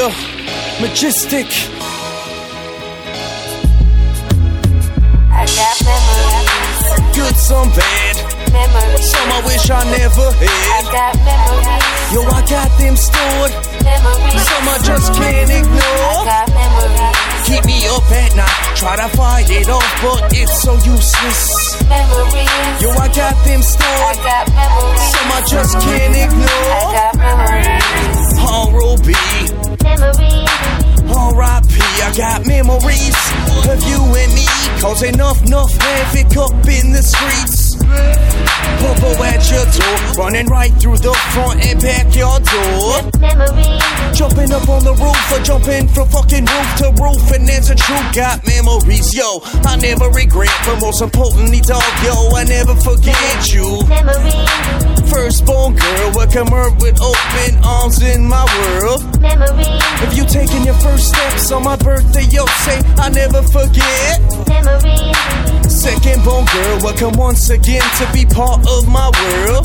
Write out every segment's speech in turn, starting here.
Yeah, majestic. I got memories. Good, some bad. Memories. Some I wish I never I had. got memories. Yo, I got them stored. Memories. Some I just can't I ignore. got memories. Keep me up at night. Try to fight it off, but it's so useless. Memories. Yo, I got them I stored. got memories. Some I just can't I ignore. got memories. R.O.B. Memories. R.I.P. I got memories of you and me. Cause enough havoc up in the streets. Popo at your door, running right through the front and backyard door. Memories. Jumping up on the roof or jumping from fucking roof to roof. And there's a true got memories, yo. I never regret, but most importantly, dog, yo, I never forget you. Memories. Firstborn girl, welcome her with open arms in my world. Memories. If you taking your first steps on my birthday, yo, say I never forget. Memories. Second born girl, welcome once again to be part of my world.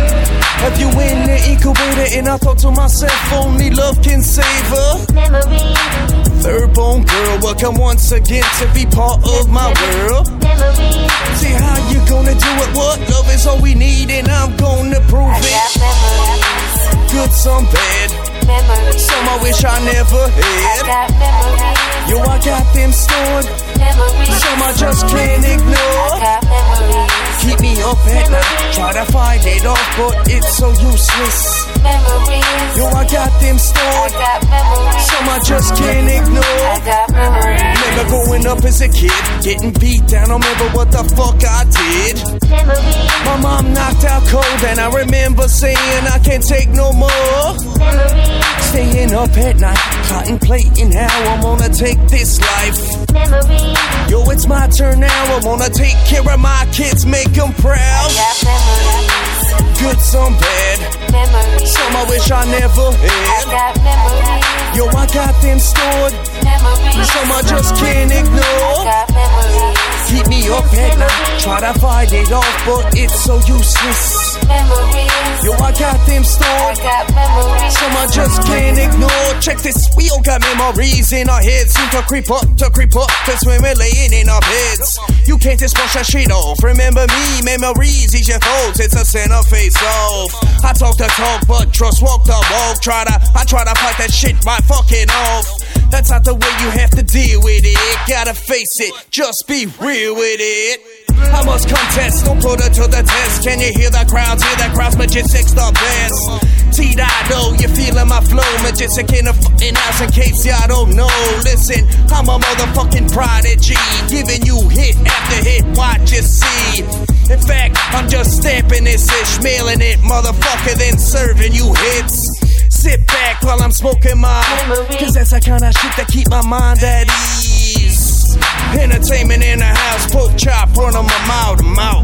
Have you in the incubator and I thought to myself, only love can save her. Memories. Third born girl, welcome once again to be part of my world. Memories. See how you gonna do it, what? Love is all we need and I'm gonna prove I it. got memories. Good, some bad. Memories. Some I wish I never I had. got memories. Yo, I got them stored. Memories. Some I just can't I ignore. got memories. Keep me up at night. Try to fight it off, but it's so useless. Memories. Yo, I got them I stored. got memories. Some I just can't ignore. I got memories. Remember growing up as a kid, getting beat down. I remember what the fuck I did. Memories. My mom knocked out cold, and I remember saying I can't take no more. Memories. Staying up at night, contemplating how I'm gonna take this life. Memories. Yo, it's my turn now. I'm gonna take care of my kids, make them proud. Got memories. Good, some bad. Memories. Some I wish I never I had. got memories. Yo, I got them stored. Memories. Some I just can't ignore. Got memories. Keep me up at night. Try to fight it off, but it's so useless. Memories. Yo, I got them I stored. got memories. Some I just can't ignore. Check this, we all got memories in our heads. Seem to creep up, cause when we're laying in our beds. You can't just brush that shit off. Remember me, memories, ease your thoughts. It's a center face off. I talk the talk, but trust walk the walk. I try to fight that shit right fucking off. That's not the way you have to deal with it. Gotta face it, just be real with it. I must contest, don't put her to the test. Can you hear the crowds? Hear the crowds, Majestic's the best. T-Dido, you feeling my flow? Majestic in the fucking house in case y'all don't know. Listen, I'm a motherfucking prodigy, giving you hit after hit, watch you see. In fact, I'm just stamping this ish, mailing it, motherfucker, then serving you hits. Sit back while I'm smoking my, cause that's the kind of shit that keep my mind at ease. Entertainment in the house, pork chop, run on my mouth to mouth.